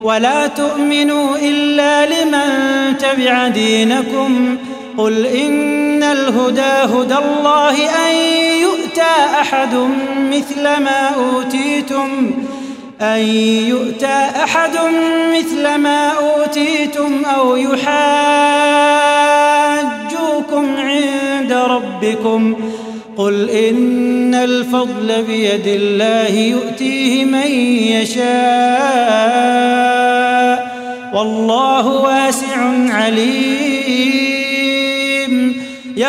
ولا تؤمنوا إلا لمن تبع دينكم قل إن الهدى هدى الله أن يؤتى أحد مثل ما أوتيتم أو يحاجوكم عند ربكم قل إن الفضل بيد الله يؤتيه من يشاء والله واسع عليم.